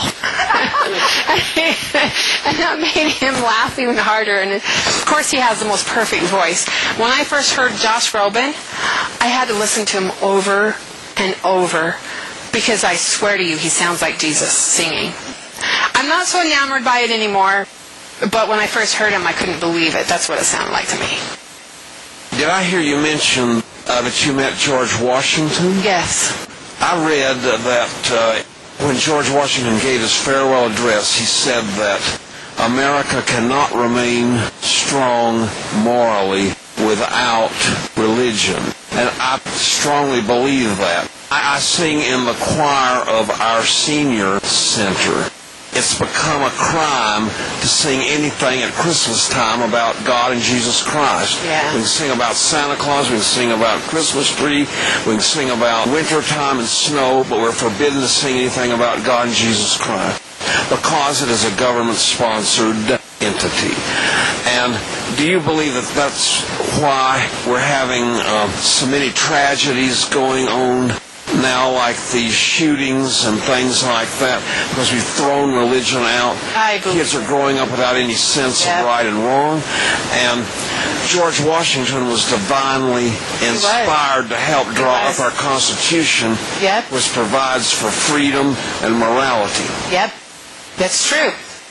And that made him laugh even harder. And of course he has the most perfect voice. When I first heard Josh Groban, I had to listen to him over and over, because I swear to you, he sounds like Jesus singing. I'm not so enamored by it anymore, but when I first heard him, I couldn't believe it. That's what it sounded like to me. Did I hear you mention uh, that you met George Washington? Yes. I read uh, that uh, when George Washington gave his farewell address, he said that America cannot remain strong morally without religion. And I strongly believe that. I, I sing in the choir of our senior center. it's become a crime to sing anything at Christmas time about God and Jesus Christ. Yeah. We can sing about Santa Claus, we can sing about Christmas tree, we can sing about winter time and snow, but we're forbidden to sing anything about God and Jesus Christ because it is a government-sponsored entity. And do you believe that that's why we're having uh, so many tragedies going on now, like these shootings and things like that, because we've thrown religion out? I believe Kids are growing up without any sense Yep. of right and wrong. And George Washington was divinely inspired to help draw was. up our Constitution, Yep. which provides for freedom and morality. Yep, that's true.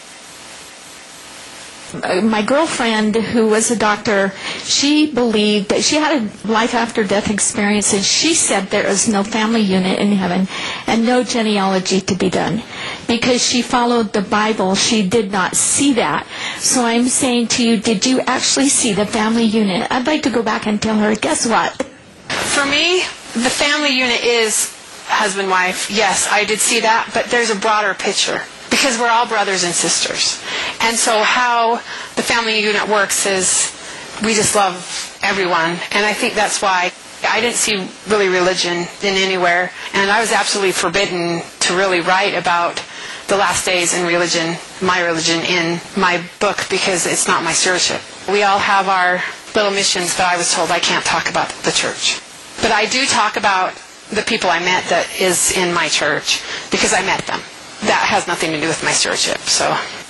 My girlfriend, who was a doctor, she believed that she had a life after death experience, and she said there is no family unit in heaven and no genealogy to be done. Because she followed the Bible, she did not see that. So I'm saying to you, did you actually see the family unit? I'd like to go back and tell her, guess what? For me, the family unit is husband, wife. Yes, I did see that, but there's a broader picture. Because we're all brothers and sisters. And so how the family unit works is we just love everyone. And I think that's why I didn't see really religion in anywhere. And I was absolutely forbidden to really write about the last days in religion, my religion, in my book, because it's not my stewardship. We all have our little missions, but I was told I can't talk about the church. But I do talk about the people I met that is in my church, because I met them. That has nothing to do with my stewardship, so.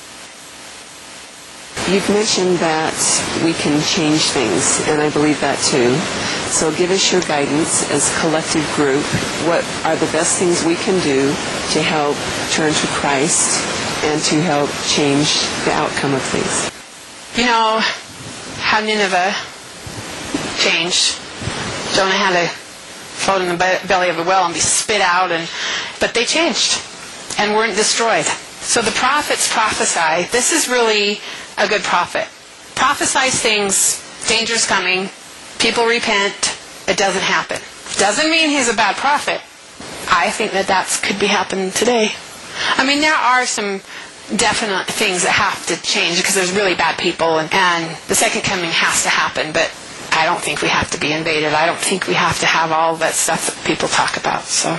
You've mentioned that we can change things, and I believe that too. So give us your guidance as a collective group. What are the best things we can do to help turn to Christ and to help change the outcome of things? You know how Nineveh changed. Jonah had to float in the belly of a whale and be spit out, and but they changed and weren't destroyed. So the prophets prophesy. This is really a good prophet. Prophesies things, danger's coming, people repent, it doesn't happen. Doesn't mean he's a bad prophet. I think that that could be happening today. I mean, there are some definite things that have to change because there's really bad people, and, and the second coming has to happen, but I don't think we have to be invaded. I don't think we have to have all that stuff that people talk about, so.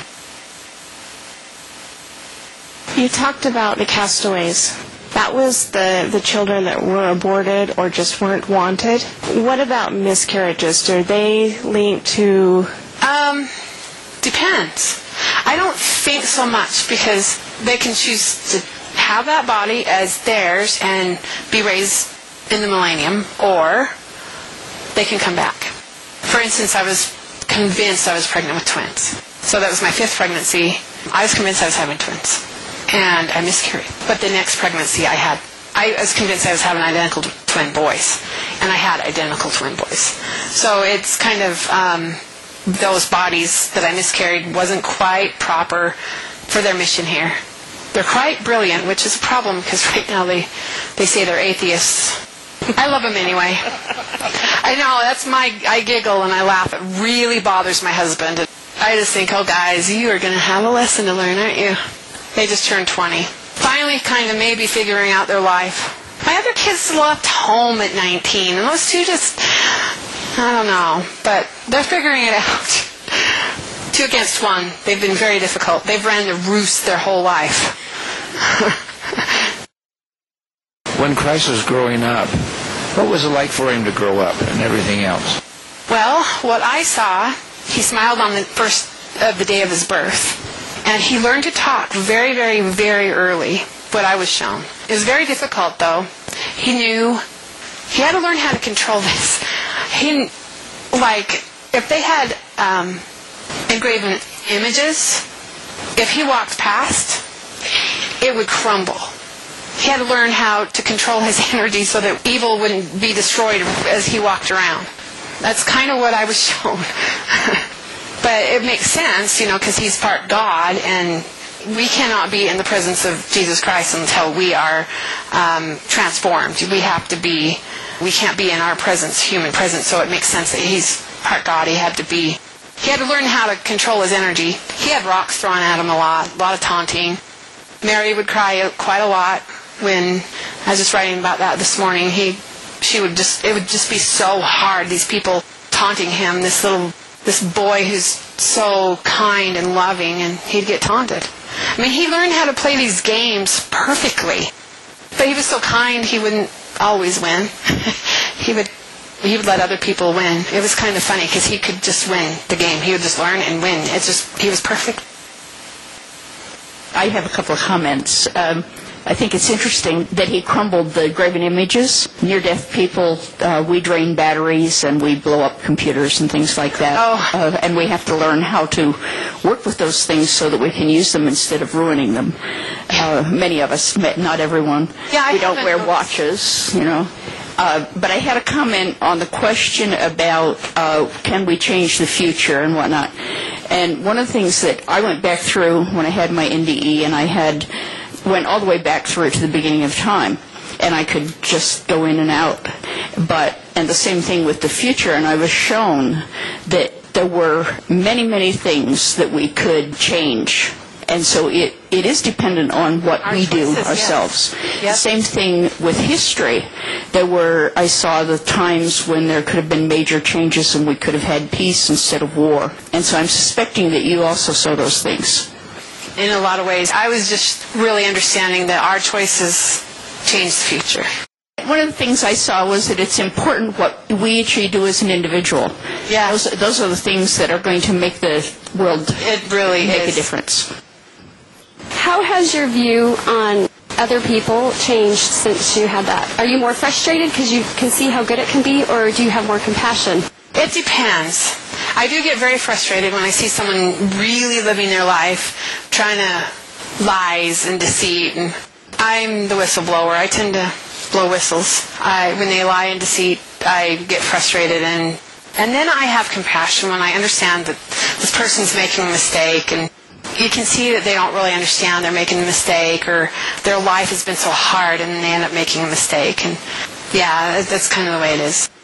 You talked about the castaways. That was the, the children that were aborted or just weren't wanted. What about miscarriages? Do they link to... Um, depends. I don't think so much, because they can choose to have that body as theirs and be raised in the millennium, or they can come back. For instance, I was convinced I was pregnant with twins. So that was my fifth pregnancy. I was convinced I was having twins. And I miscarried. But the next pregnancy I had, I was convinced I was having identical twin boys. And I had identical twin boys. So it's kind of, um, those bodies that I miscarried wasn't quite proper for their mission here. They're quite brilliant, which is a problem, because right now they, they say they're atheists. I love them anyway. I know, that's my, I giggle and I laugh. It really bothers my husband. I just think, oh guys, you are going to have a lesson to learn, aren't you? They just turned twenty. Finally kind of maybe figuring out their life. My other kids left home at nineteen, and those two just, I don't know, but they're figuring it out. Two against one. They've been very difficult. They've ran the roost their whole life. When Christ was growing up, what was it like for him to grow up and everything else? Well, what I saw, he smiled on the first of the day of his birth. And he learned to talk very, very, very early, what I was shown. It was very difficult, though. He knew, he had to learn how to control this. He, like, if they had um, engraven images, if he walked past, it would crumble. He had to learn how to control his energy so that evil wouldn't be destroyed as he walked around. That's kind of what I was shown. But it makes sense, you know, because he's part God, and we cannot be in the presence of Jesus Christ until we are um, transformed. We have to be, we can't be in our presence, human presence, so it makes sense that he's part God. He had to be, he had to learn how to control his energy. He had rocks thrown at him a lot, a lot of taunting. Mary would cry quite a lot when I was just writing about that this morning. He, she would just, it would just be so hard. These people taunting him, this little, this boy who's so kind and loving, and he'd get taunted. I mean, he learned how to play these games perfectly, but he was so kind he wouldn't always win. he would, he would let other people win. It was kind of funny because he could just win the game. He would just learn and win. It's just, he was perfect. I have a couple of comments. Um, I think it's interesting that he crumbled the graven images. Near-death people, uh, we drain batteries and we blow up computers and things like that. Oh. Uh, and we have to learn how to work with those things so that we can use them instead of ruining them. Uh, many of us, not everyone. Yeah, I we don't wear noticed. watches, you know. Uh, but I had a comment on the question about uh, can we change the future and whatnot. And one of the things that I went back through when I had my N D E, and I had went all the way back through to the beginning of time, and I could just go in and out. But and the same thing with the future, and I was shown that there were many, many things that we could change. And so it, it is dependent on what Our we do choices, ourselves. yes. Yep. The same thing with history. There were, I saw the times when there could have been major changes and we could have had peace instead of war. And so I'm suspecting that you also saw those things. In a lot of ways, I was just really understanding that our choices change the future. One of the things I saw was that it's important what we actually do as an individual. Yeah. Those, those are the things that are going to make the world It really make is. a difference. How has your view on other people changed since you had that? Are you more frustrated because you can see how good it can be, or do you have more compassion? It depends. I do get very frustrated when I see someone really living their life, trying to lies and deceit. And I'm the whistleblower. I tend to blow whistles. I, when they lie and deceit, I get frustrated. And, and then I have compassion when I understand that this person's making a mistake, and you can see that they don't really understand they're making a mistake, or their life has been so hard and they end up making a mistake. And yeah, that's kind of the way it is.